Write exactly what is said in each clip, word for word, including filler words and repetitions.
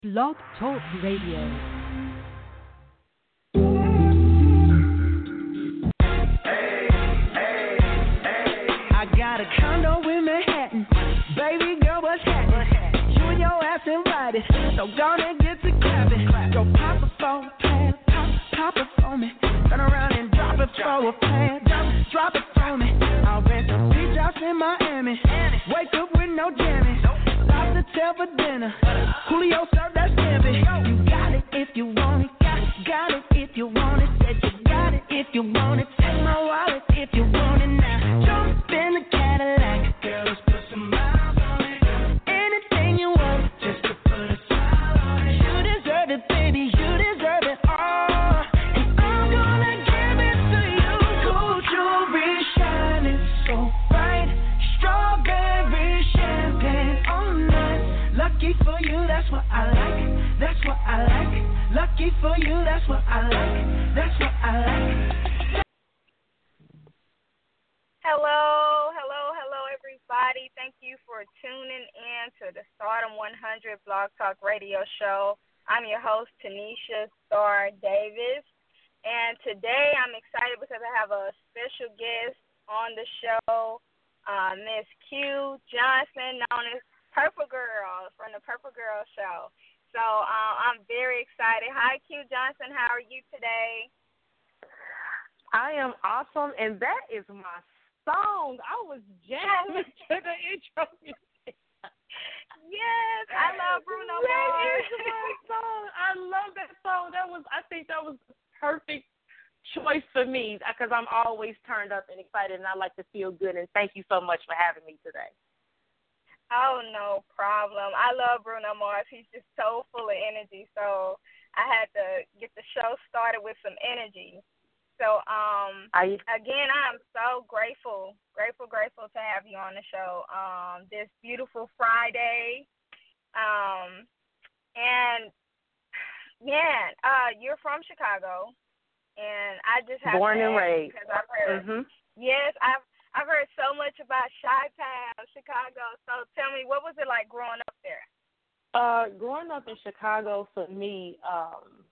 Blog Talk Radio. I got a condo in Manhattan. Baby girl, what's happening? You and your ass invited, so gonna get to clapping. Go pop it for a plan, pop, pop it for me. Turn around and drop it for a plan, drop, drop it for me. I'll rent a beach house in Miami. Wake up with no jammies. Lobster tail for dinner. Julio served that scampi. You got it if you want it. Got it, got it if you want it. Said you got it if you want it. Take my wallet if you want it now. Jump in the Cadillac. Girl, let's put some miles on it. Anything you want, just to put a smile on it. You deserve it, baby. You deserve it all. And I'm gonna give it to you. Gold jewelry shining so bright. Strawberry champagne on us. Lucky for you, that's what I like. That's what I like. Lucky for you, that's what I like. That's what I like. Hello, hello, hello, everybody. Thank you for tuning in to the Stardom one hundred Blog Talk Radio Show. I'm your host, Tanisha Star Davis, and today I'm excited because I have a special guest on the show, uh, Miss Q Johnson, known as Purple Girl from the Purple Girl Show. So uh, I'm very excited. Hi, Q Johnson. How are you today? I am awesome, and that is my song. I was jamming to the intro music. Yes, I love Bruno That Mars. is my song. I love that song. That was, I think that was the perfect choice for me because I'm always turned up and excited, and I like to feel good. And thank you so much for having me today. Oh, no problem. I love Bruno Mars. He's just so full of energy. So I had to get the show started with some energy. So, um, I, again, I'm so grateful, grateful, grateful to have you on the show um, this beautiful Friday. Um, and, man, uh, you're from Chicago, and I just have born to and ask raised. because I've heard, Mm-hmm. yes, I've I've heard so much about Chi-Town, Chicago. So tell me, what was it like growing up there? Uh, growing up in Chicago for me um,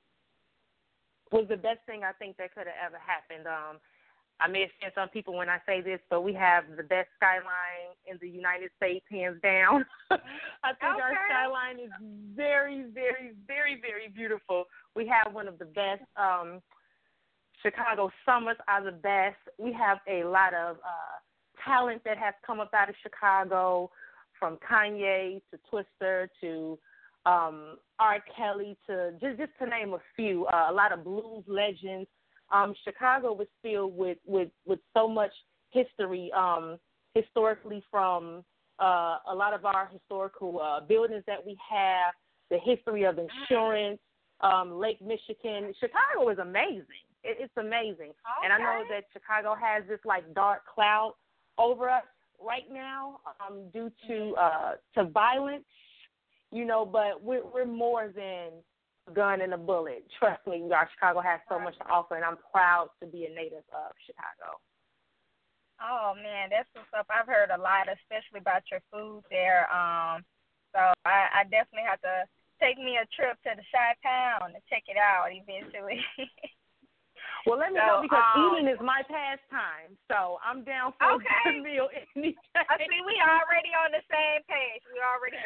was the best thing I think that could have ever happened. Um, I may offend some people when I say this, but we have the best skyline in the United States, hands down. I think Okay. our skyline is very, very, very, very beautiful. We have one of the best. Um, Chicago summers are the best. We have a lot of uh, talent that has come up out of Chicago, from Kanye to Twister to um, R. Kelly to just, just to name a few. Uh, a lot of blues legends. Um, Chicago was filled with, with, with so much history, um, historically from uh, a lot of our historical uh, buildings that we have, the history of insurance, um, Lake Michigan. Chicago is amazing. It, it's amazing. Okay. And I know that Chicago has this, like, dark cloud over us right now um, due to uh, to violence, you know, but we're, we're more than a gun and a bullet. Trust me, our Chicago has so much to offer, and I'm proud to be a native of Chicago. Oh, man, that's what's up. I've heard a lot, especially about your food there. Um, so I, I definitely have to take me a trip to the Chi-Town to check it out eventually. Well, let me so, know because um, eating is my pastime, so I'm down for okay. a good meal any day. I see we already on the same page. We already.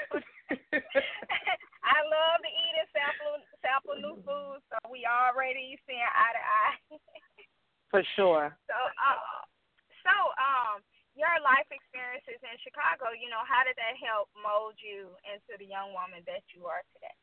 I love to eat and sample sample new foods, so we already seeing eye to eye. For sure. So, uh, so um, your life experiences in Chicago, you know, how did that help mold you into the young woman that you are today?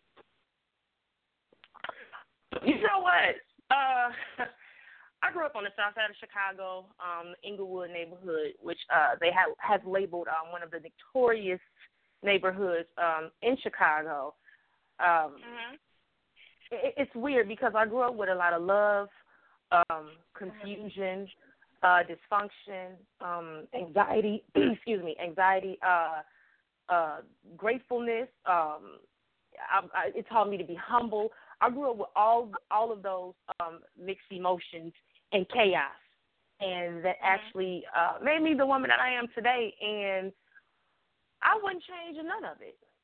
You know what? Uh, I grew up on the south side of Chicago, um, Inglewood neighborhood, which uh, they have, have labeled um, one of the notorious neighborhoods um, in Chicago. Um, Mm-hmm. it, it's weird because I grew up with a lot of love, um, confusion, uh, dysfunction, um, anxiety, excuse me, anxiety, uh, uh, gratefulness. Um, I, I, it taught me to be humble. I grew up with all all of those um, mixed emotions and chaos, and that actually uh, made me the woman that I am today. And I wouldn't change none of it.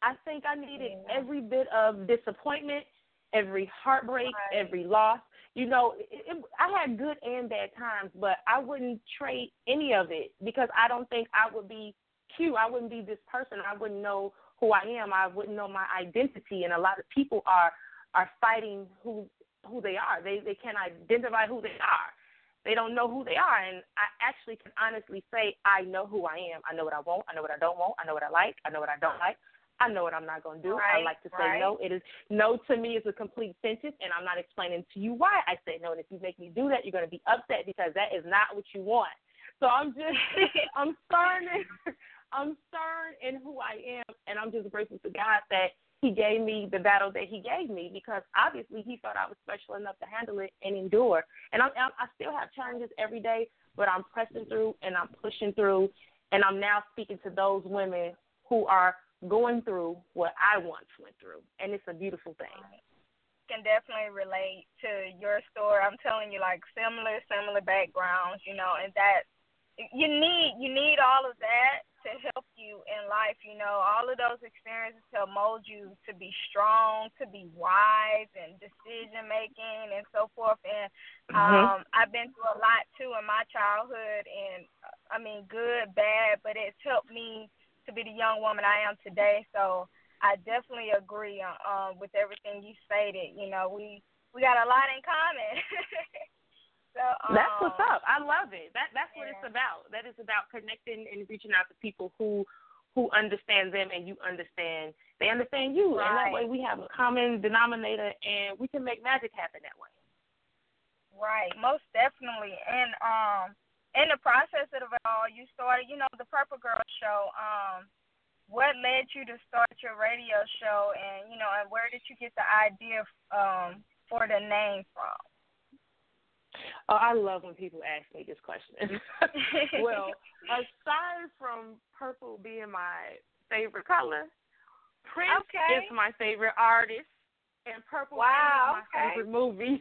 I think I needed every bit of disappointment, every heartbreak, every loss. You know, it, it, I had good and bad times, but I wouldn't trade any of it because I don't think I would be Q. I wouldn't be this person. I wouldn't know who I am. I wouldn't know my identity. And a lot of people are are fighting who who they are. They they can't identify who they are. They don't know who they are. And I actually can honestly say I know who I am. I know what I want. I know what I don't want. I know what I like. I know what I don't like. I know what I'm not going to do. Right, I like to right. say no. It is no to me is a complete sentence, and I'm not explaining to you why I say no. And if you make me do that, you're going to be upset because that is not what you want. So I'm just, I'm stern, in, I'm stern in who I am, and I'm just grateful to God that He gave me the battle that He gave me because obviously He thought I was special enough to handle it and endure. And I'm, I'm, I still have challenges every day, but I'm pressing through and I'm pushing through, and I'm now speaking to those women who are going through what I once went through, and it's a beautiful thing. Can definitely relate to your story. I'm telling you, like similar, similar backgrounds, you know, and that you need, you need all of that to help you in life, you know, all of those experiences to mold you to be strong, to be wise and decision making and so forth. And um, mm-hmm. I've been through a lot too in my childhood, and I mean, good, bad, but it's helped me to be the young woman I am today. So I definitely agree uh, uh, with everything you stated. You know, we, we got a lot in common. so um, That's what's up. I love it. That That's what yeah. it's about. That is about connecting and reaching out to people who who understand them and you understand, they understand you. Right. And that way we have a common denominator and we can make magic happen that way. Right, most definitely. And um, in the process of it all, you started, you know, the Purple Girl Show. Um, what led you to start your radio show, and you know, and where did you get the idea um, for the name from? Oh, I love when people ask me this question. Well, aside from purple being my favorite color, Prince okay. is my favorite artist, and purple wow, is my okay. favorite movie.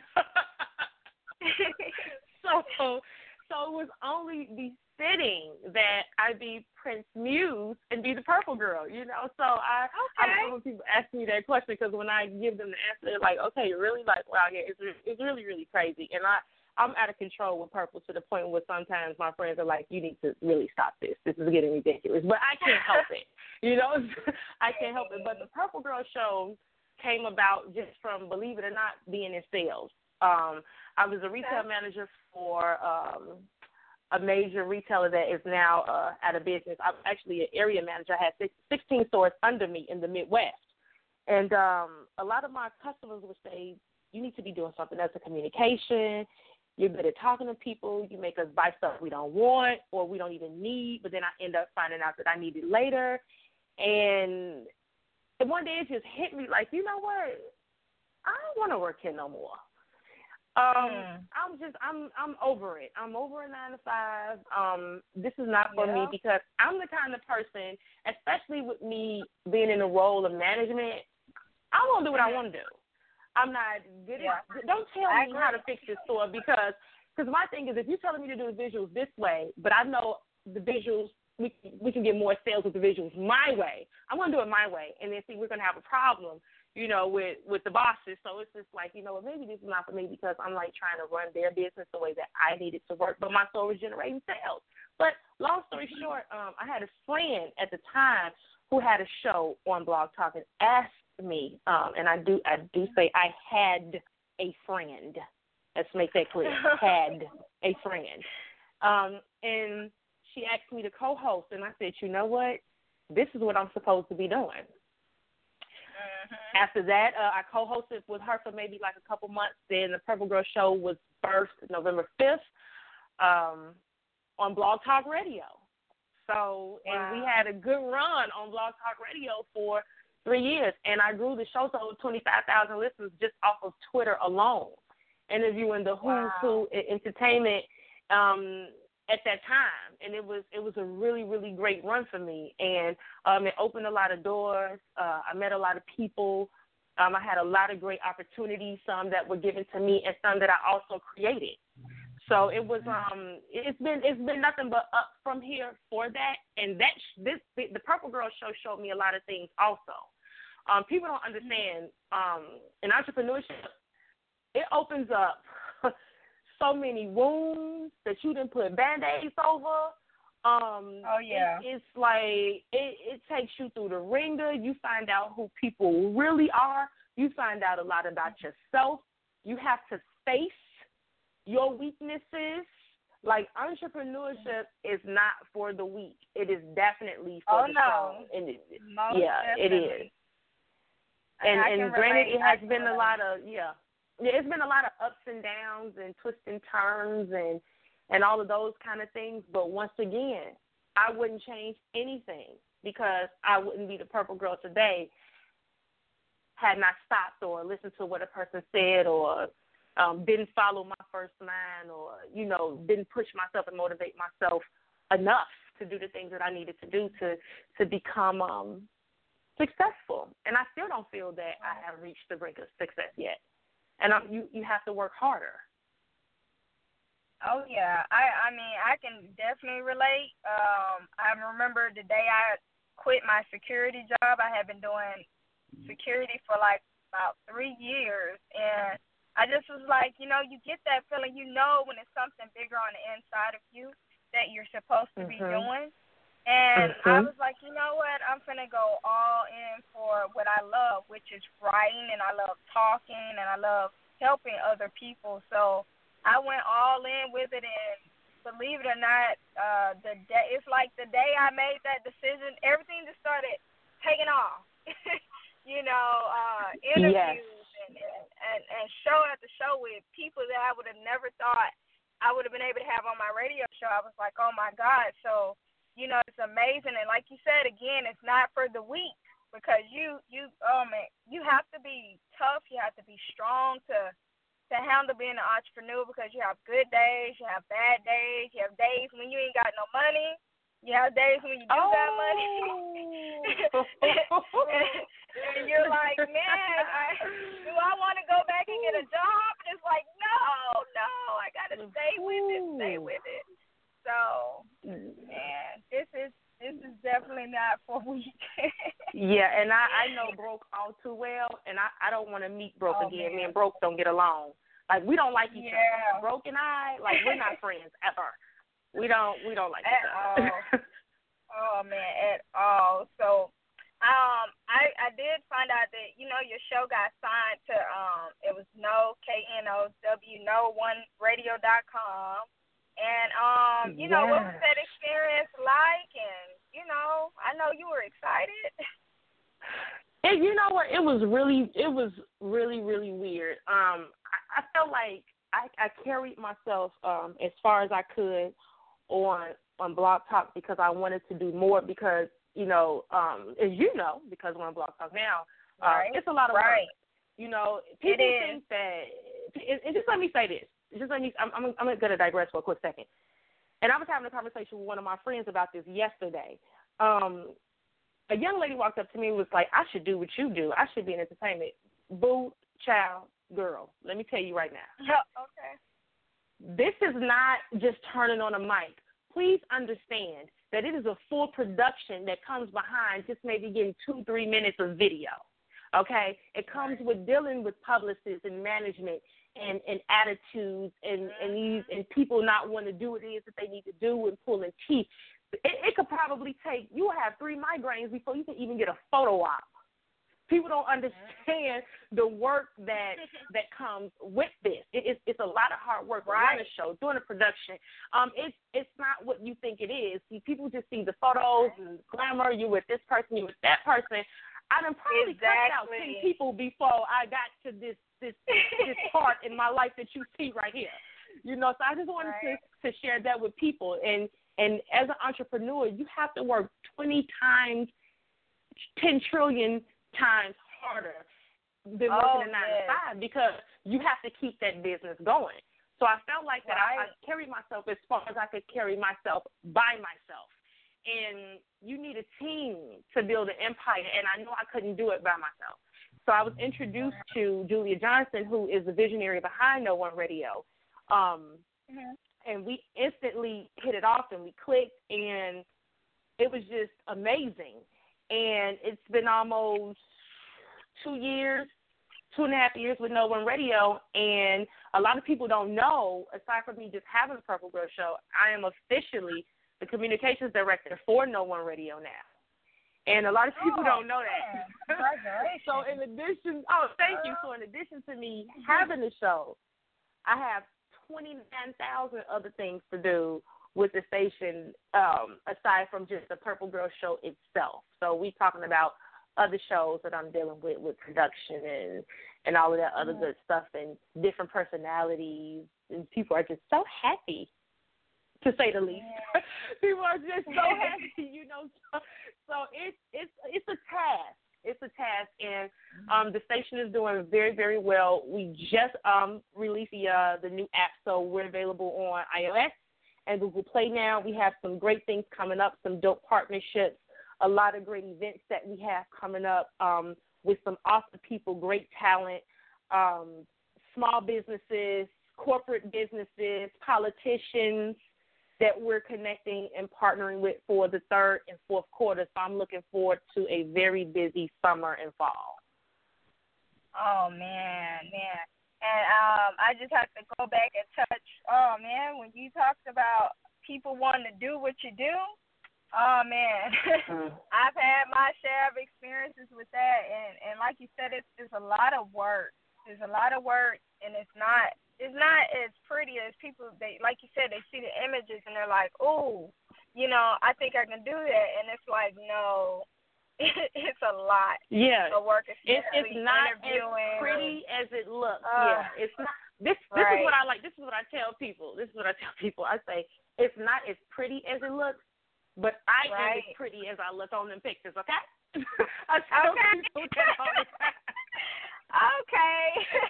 so. So it was only befitting that I be Prince Muse and be the Purple Girl, you know. So I, okay. I love when people ask me that question because when I give them the answer, they're like, okay, you're really like, wow, yeah, it's it's really really crazy, and I I'm out of control with purple to the point where sometimes my friends are like, you need to really stop this. This is getting ridiculous, but I can't help it, you know. I can't help it. But the Purple Girl Show came about just from, believe it or not, being in sales. Um, I was a retail manager for um, a major retailer that is now uh, out of business. I'm actually an area manager. I had six, sixteen stores under me in the Midwest. And um, a lot of my customers would say, you need to be doing something else in communication. You're good at talking to people. You make us buy stuff we don't want or we don't even need, but then I end up finding out that I need it later. And one day it just hit me like, you know what? I don't want to work here no more. Um, mm. I'm just, I'm, I'm over it. I'm over a nine to five. Um, this is not for yeah. me because I'm the kind of person, especially with me being in the role of management, I want to do what I want to do. I'm not good yeah. at, don't tell I me agree. how to fix this store because, because my thing is if you're telling me to do the visuals this way, but I know the visuals, we, we can get more sales with the visuals my way, I'm going to do it my way. And then see, we're going to have a problem, you know, with, with the bosses. So it's just like, you know, maybe this is not for me because I'm like trying to run their business the way that I need it to work, but my store was generating sales. But long story short, um, I had a friend at the time who had a show on Blog Talk and asked me, um, and I do I do say I had a friend. Let's make that clear. Had a friend. Um, and she asked me to co-host, and I said, you know what? This is what I'm supposed to be doing. Mm-hmm. After that, uh, I co-hosted with her for maybe like a couple months. Then the Purple Girl Show was birthed November fifth um, on Blog Talk Radio. So, wow. and we had a good run on Blog Talk Radio for three years, and I grew the show to over twenty-five thousand listeners just off of Twitter alone, interviewing the who's who in entertainment um, at that time, and it was it was a really, really great run for me, and um, it opened a lot of doors. Uh, I met a lot of people. Um, I had a lot of great opportunities, some that were given to me and some that I also created. So it was um it's been it's been nothing but up from here for that, and that this the Purple Girl Show showed me a lot of things also. Um, people don't understand um, in entrepreneurship, it opens up so many wounds that you didn't put Band-Aids over. Um, oh, yeah. It, it's like it, it takes you through the ringer. You find out who people really are. You find out a lot about yourself. You have to face your weaknesses. Like, entrepreneurship is not for the weak. It is definitely for oh, the no. strong. And it, Most yeah, definitely. it is. And, and, and granted, relate. it has been a lot of, yeah. Yeah, it's been a lot of ups and downs and twists and turns and, and all of those kind of things. But once again, I wouldn't change anything because I wouldn't be the purple girl today had not stopped or listened to what a person said or um, didn't follow my first line or, you know, didn't push myself and motivate myself enough to do the things that I needed to do to, to become um, successful. And I still don't feel that I have reached the brink of success yet. And um, you, you have to work harder. Oh, yeah. I, I mean, I can definitely relate. Um, I remember the day I quit my security job. I had been doing security for, like, about three years. And I just was like, you know, you get that feeling, you know when it's something bigger on the inside of you that you're supposed to mm-hmm. be doing. And mm-hmm. I was like, you know what, I'm going to go all in for what I love, which is writing, and I love talking, and I love helping other people. So I went all in with it, and believe it or not, uh, the day it's like the day I made that decision, everything just started taking off. you know, uh, interviews yes. and, and, and show after show with people that I would have never thought I would have been able to have on my radio show. I was like, oh, my God. So, you know, it's amazing. And like you said, again, it's not for the weak because you, you, oh, man, you have to be tough. You have to be strong to to handle being an entrepreneur because you have good days, you have bad days, you have days when you ain't got no money, you have days when you do oh. got money. and, and you're like, man, I, do I want to go back and get a job? And it's like, no, no, I got to stay with it, stay with it. So, man, this is this is definitely not for weak. yeah, and I, I know Broke all too well, and I, I don't want to meet Broke oh, again. Man. Me and Broke don't get along. Like, we don't like each yeah. other. Broke and I, like, we're not friends ever. We don't we don't like at each other. all. Oh, man, at all. So, um, I I did find out that, you know, your show got signed to, um, it was No, K N O W, no one radio dot com. And, um, you yes. know, what was that experience like? And, you know, I know you were excited. And you know what? It was really, it was really, really weird. Um, I, I felt like I, I carried myself um, as far as I could on on Blog Talk because I wanted to do more because, you know, um, as you know, because we're on Blog Talk now, uh, right. it's a lot of right. work. You know, people think that, and just let me say this. Just let me, I'm, I'm, I'm going to digress for a quick second. And I was having a conversation with one of my friends about this yesterday. Um, a young lady walked up to me and was like, I should do what you do. I should be in entertainment. Boo, child, girl. Let me tell you right now. okay. This is not just turning on a mic. Please understand that it is a full production that comes behind just maybe getting two, three minutes of video. Okay? It comes with dealing with publicists and management and, and attitudes and, and these and people not want to do what it is that they need to do and pulling teeth. It, it could probably take, you will have three migraines before you can even get a photo op. People don't understand the work that that comes with this. It, it's, it's a lot of hard work. Right. Running a show, doing a production. Um, it's it's not what you think it is. See, people just see the photos and glamour. You with this person, you with that person. I done probably exactly. cut out ten people before I got to this this this part in my life that you see right here. You know, so I just wanted right. to, to share that with people. And and as an entrepreneur, you have to work twenty times, ten trillion times harder than oh, working a nine yes. to five because you have to keep that business going. So I felt like that right. I, I carried myself as far as I could carry myself by myself. And you need a team to build an empire, and I know I couldn't do it by myself. So I was introduced to Julia Johnson, who is the visionary behind No One Radio. Um, mm-hmm. And we instantly hit it off, and we clicked, and it was just amazing. And it's been almost two years, two and a half years with No One Radio, and a lot of people don't know, aside from me just having the Purple Girl Show, I am officially the communications director for No One Radio now. And a lot of people oh, don't know that. Congratulations. So in addition, oh, thank you. So in addition to me having the show, I have twenty-nine thousand other things to do with the station, um, aside from just the Purple Girl Show itself. So we talking about other shows that I'm dealing with, with production and, and all of that other good stuff and different personalities. And people are just so happy, to say the least. Yeah. People are just so happy, you know. So, so it's it's it's a task. It's a task, and um, the station is doing very, very well. We just um, released the uh, the new app, so we're available on iOS and Google Play now. We have some great things coming up, some dope partnerships, a lot of great events that we have coming up um, with some awesome people, great talent, um, small businesses, corporate businesses, politicians that we're connecting and partnering with for the third and fourth quarter. So I'm looking forward to a very busy summer and fall. Oh, man, man. And um, I just have to go back and touch, oh, man, when you talked about people wanting to do what you do, oh, man, mm. I've had my share of experiences with that. And, and like you said, it's, it's a lot of work. There's a lot of work, and it's not it's not as pretty as people, they like you said, they see the images, and they're like, oh, you know, I think I can do that. And it's like, no, it, it's a lot yeah. of work. It's, it's not as pretty as it looks. Uh, yeah, it's not. This, this right. is what I like. This is what I tell people. This is what I tell people. I say, it's not as pretty as it looks, but I right. am as pretty as I look on them pictures, okay? I tell okay. people that all the time. Okay.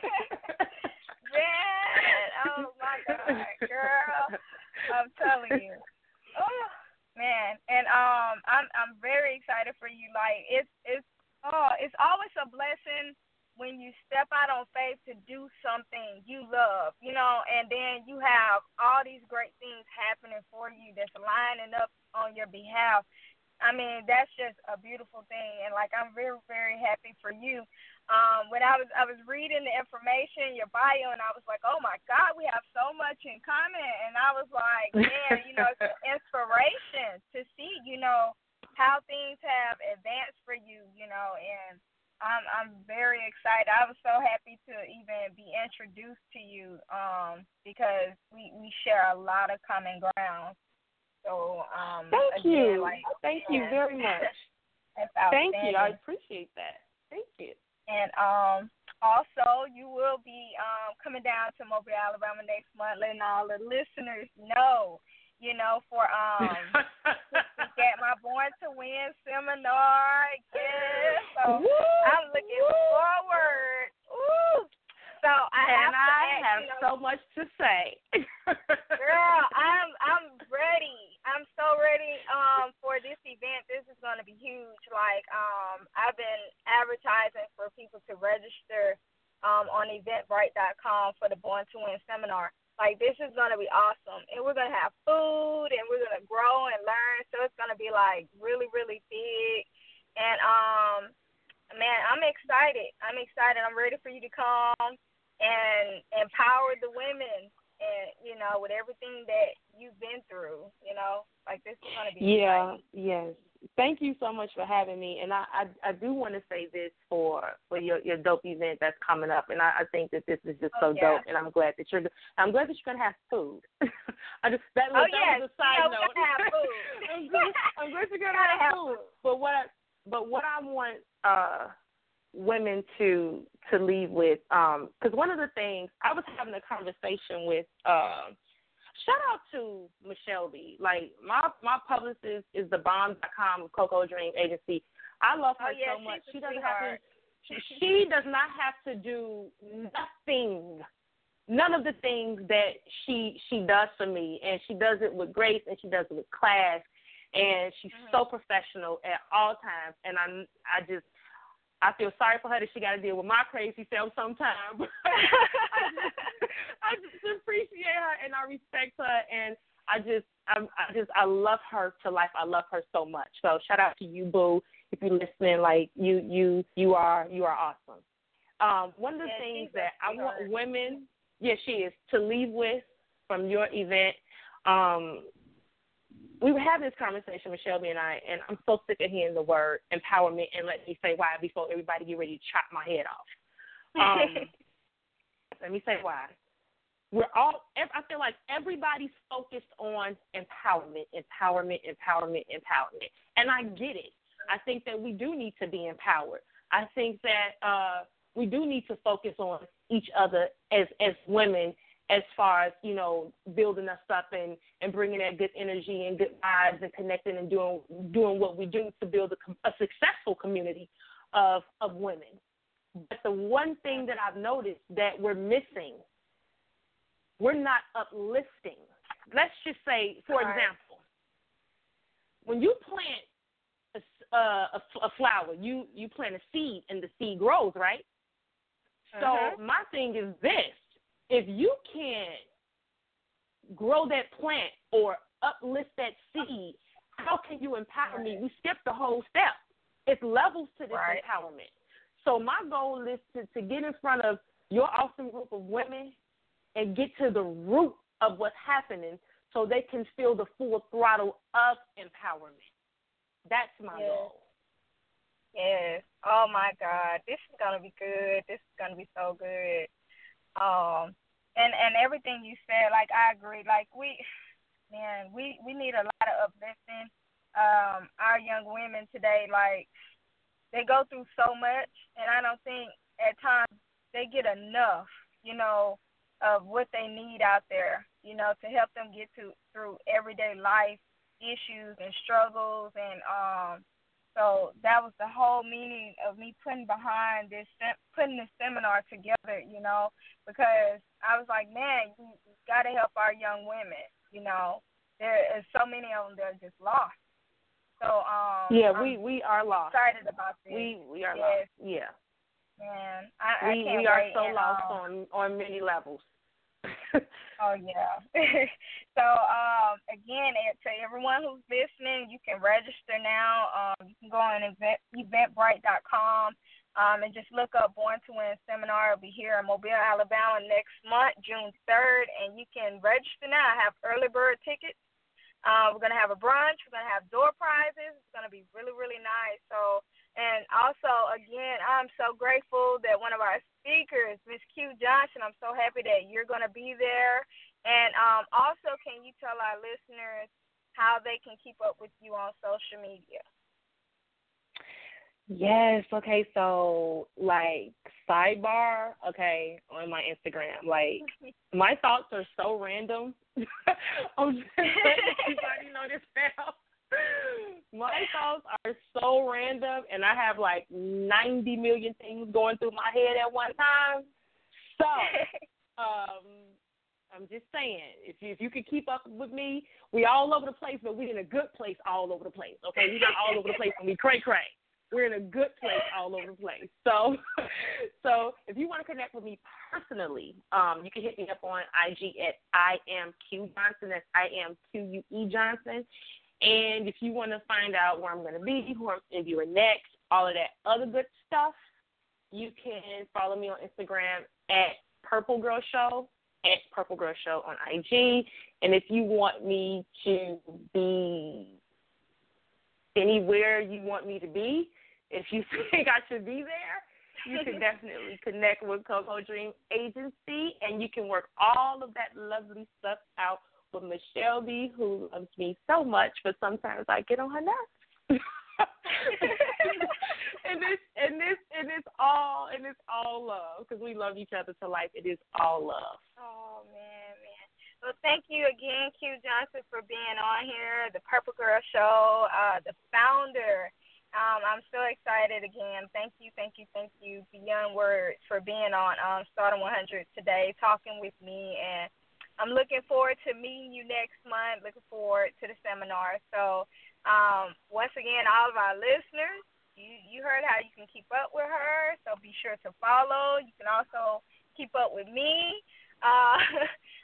Man, oh my God, girl. I'm telling you. Oh, man. And um I'm I'm very excited for you. Like it's it's oh, it's always a blessing when you step out on faith to do something you love, you know, and then you have all these great things happening for you that's lining up on your behalf. I mean, that's just a beautiful thing, and like I'm very, very happy for you. Um, when I was I was reading the information, your bio, and I was like, oh my God, we have so much in common. And I was like, man, you know, it's an inspiration to see, you know, how things have advanced for you, you know, and I'm I'm very excited. I was so happy to even be introduced to you, um, because we, we share a lot of common ground. So um, thank again, you, like, thank man, you very much. Thank you, I appreciate that. Thank you. And um, also, you will be um, coming down to Mobile, Alabama next month, letting all the listeners know, you know, for um, to get my Born to Win seminar. Yes, so Woo! I'm looking forward. Ooh. So I and have, to I ask, have you know, so much to say. Girl, I'm I'm ready. I'm so ready um for this event. This is going to be huge. Like um I've been advertising for people to register um on eventbrite dot com for the Born to Win seminar. Like this is going to be awesome. And we're going to have food and we're going to grow and learn. So it's going to be like really really big. And um man, I'm excited. I'm excited. I'm ready for you to come and empower the women, and you know, with everything that you've been through, you know, like this is going to be yeah, exciting. yes. Thank you so much for having me, and I, I, I do want to say this for for your, your dope event that's coming up, and I, I think that this is just oh, so yeah. dope, and I'm glad that you're I'm glad that you're gonna have food. I just that, oh that yes, was a side yeah, note. We're gonna have food. I'm, glad, I'm glad you're gonna have, have food. food. But what I, but what I want uh. women to to leave with, um, because one of the things I was having a conversation with, uh, shout out to Michelle B. Like my my publicist is the bomb dot com of Coco Dream Agency. I love her oh, yeah, so much. She doesn't sweetheart. have to. She, she does not have to do nothing, none of the things that she she does for me, and she does it with grace and she does it with class, and she's mm-hmm. so professional at all times. And I I just. I feel sorry for her that she got to deal with my crazy self sometimes. I, just, I just appreciate her and I respect her, and I just, I, I just, I love her to life. I love her so much. So shout out to you, Boo. If you're listening, like you, you, you are, you are awesome. Um, one of the yeah, things that I want hard. women, yes, she is, to leave with from your event. Um, we were having this conversation with Shelby and I, and I'm so sick of hearing the word empowerment. And let me say why before everybody get ready to chop my head off. Um, let me say why. We're all, I feel like everybody's focused on empowerment, empowerment, empowerment, empowerment. And I get it. I think that we do need to be empowered. I think that uh, we do need to focus on each other as, as women as far as, you know, building us up and, and bringing that good energy and good vibes and connecting and doing doing what we do to build a, a successful community of, of women. But the one thing that I've noticed that we're missing, we're not uplifting. Let's just say, for right. example, when you plant a, a, a flower, you, you plant a seed and the seed grows, right? So Uh-huh. my thing is this. If you can't grow that plant or uplift that seed, how can you empower right. me? We skipped the whole step. It's levels to this right. empowerment. So my goal is to, to get in front of your awesome group of women and get to the root of what's happening so they can feel the full throttle of empowerment. That's my yes. goal. Yes. Oh, my God. This is going to be good. This is going to be so good. Um, and, and everything you said, like, I agree. Like, we, man, we, we need a lot of uplifting. Um, our young women today, like, they go through so much, and I don't think at times they get enough, you know, of what they need out there, you know, to help them get to through everyday life issues and struggles. And um, so that was the whole meaning of me putting behind this, putting this seminar together, you know, because I was like, man, you, you got to help our young women, you know. There is so many of them that are just lost. So um, yeah, I'm we, we are lost. Excited about this. We we are yes. lost. Yeah. Man, I, we I can't we are wait. so and, lost um, on on many levels. Oh, yeah. So, um, again, to everyone who's listening, you can register now. Um, you can go on event, eventbrite dot com um, and just look up Born to Win Seminar. It'll be here in Mobile, Alabama next month, June third, and you can register now. I have early bird tickets. Uh, we're going to have a brunch. We're going to have door prizes. It's going to be really, really nice. So, and also, again, I'm so grateful that one of our speakers, Miss Q Johnson, I'm so happy that you're going to be there. And um, also, can you tell our listeners how they can keep up with you on social media? Yes, okay, so, like, sidebar, okay, on my Instagram, like, my thoughts are so random. I'm just letting everybody know this now. My thoughts are so random, and I have, like, ninety million things going through my head at one time. So, um, I'm just saying, if you, if you can keep up with me, we all over the place, but we in a good place all over the place, okay? We're not all over the place when we cray-cray. We're in a good place all over the place. So so if you want to connect with me personally, um, you can hit me up on I G at I am Q Johnson. That's I am Q U E Johnson. And if you want to find out where I'm going to be, who I'm interviewing next, all of that other good stuff, you can follow me on Instagram at Purple Girl Show, at Purple Girl Show on I G. And if you want me to be anywhere you want me to be, if you think I should be there, you can definitely connect with Coco Dream Agency, and you can work all of that lovely stuff out with Michelle B, who loves me so much, but sometimes I get on her nerves. and this, and this, and it's all, and it's all love because we love each other to life. It is all love. Oh man, man. Well, thank you again, Q Johnson, for being on here, the Purple Girl Show, uh, the founder. Um, I'm so excited again. Thank you, thank you, thank you, beyond words, for being on um, Stardom one hundred today, talking with me. And I'm looking forward to meeting you next month, looking forward to the seminar. So um, once again, all of our listeners, you, you heard how you can keep up with her, so be sure to follow. You can also keep up with me. Uh,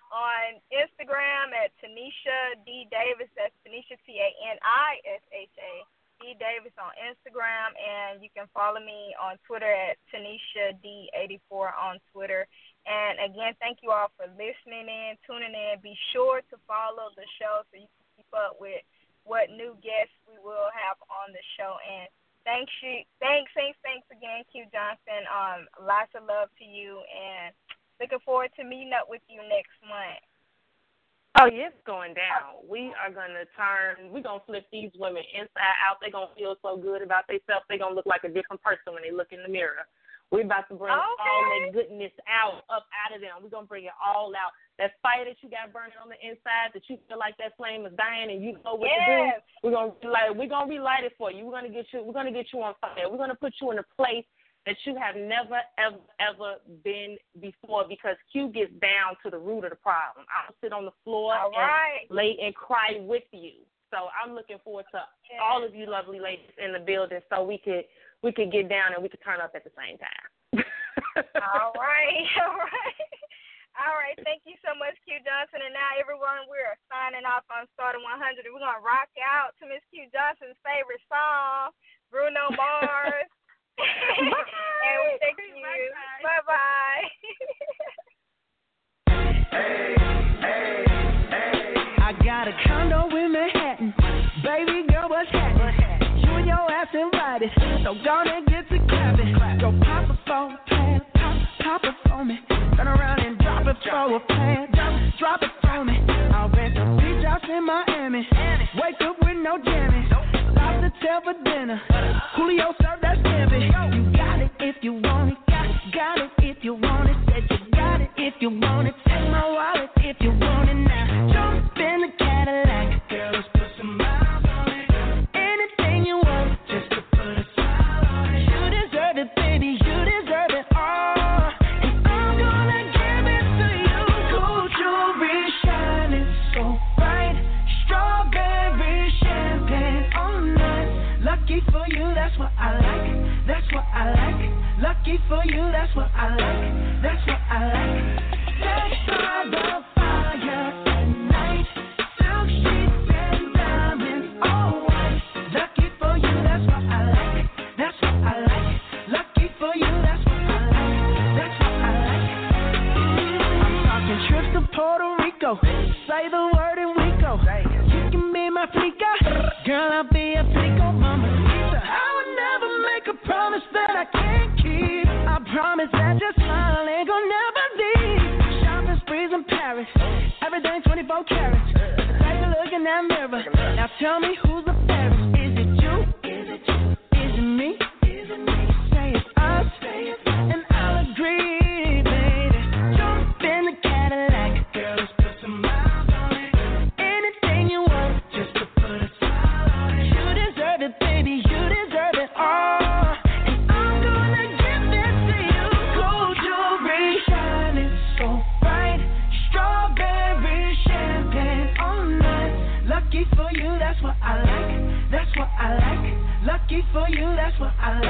on Instagram at Tanisha D Davis. That's Tanisha T A N I S H A D Davis on Instagram, and you can follow me on Twitter at Tanisha D eighty-four on Twitter. And again, thank you all for listening in, tuning in. Be sure to follow the show so you can keep up with what new guests we will have on the show. And thanks, you, thanks, thanks, thanks again, Q Johnson. Um, lots of love to you, and looking forward to meeting up with you next month. Oh, yeah, it's going down. We are going to turn, we're going to flip these women inside out. They're going to feel so good about themselves. They're going to look like a different person when they look in the mirror. We're about to bring okay. all that goodness out, up out of them. We're going to bring it all out. That fire that you got burning on the inside, that you feel like that flame is dying and you know what yes. to do, we're going to light, we're going to relight it for you. We're going to get you, we're going to get you on fire. We're going to put you in a place that you have never, ever, ever been before, because Q gets down to the root of the problem. I'll sit on the floor all and right. lay and cry with you. So I'm looking forward to yes. all of you lovely ladies in the building so we could we could get down and we could turn up at the same time. all right, all right. All right, thank you so much, Q Johnson. And now, everyone, we're signing off on Stardom one hundred. We're going to rock out to Miss Q Johnson's favorite song, Bruno Mars. And we thank you. Bye-bye. Hey, hey, hey. I got a condo in Manhattan. Baby girl, what's happening? You and your ass invited, so gonna get to clapping. Go pop a phone, plan, pop, pop it for me. Turn around and drop it for a plan. Drop, drop it for me. I'll rent a beach house in Miami. Wake up with no jammies. Lobster tail for dinner. Julio served that scampi. You got it if you want it. Got it, got it if you want it. Said you got it if you want it. Take my wallet if you want it now. Jump in the Cadillac. Girl, let's put some miles on it. Anything you want, just to put a smile on it. You deserve it, baby. You deserve it all. And I'm gonna give it to you. Gold jewelry shining so bright. Strawberry champagne all night. Lucky for you, that's what I like. That's what I like. Lucky for you, that's what I like. That's what I like. Sex by the fire at night. Silk sheets and diamonds all white. Lucky for you, that's what I like. That's what I like. Lucky for you, that's what I like. That's what I like. I'm talking trips to Puerto Rico. Say the word and we go. You can be my flica. Girl, I'll be a flico, mama. I would never make a promise that I can't keep. I promise that your smile ain't gonna never leave. Shopping sprees in Paris, everything twenty-four carats. Take a look in that mirror. Now tell me who's the fairest. Is it you? Is it you? Is it me? Is it me? Say it's us, and I'll agree, baby. Jump in the Cadillac, girl, let's put some miles on it. Anything you want, just to put a smile on it. You deserve it, baby. You deserve it all. Lucky for you, that's what I like. That's what I like. Lucky for you, that's what I like.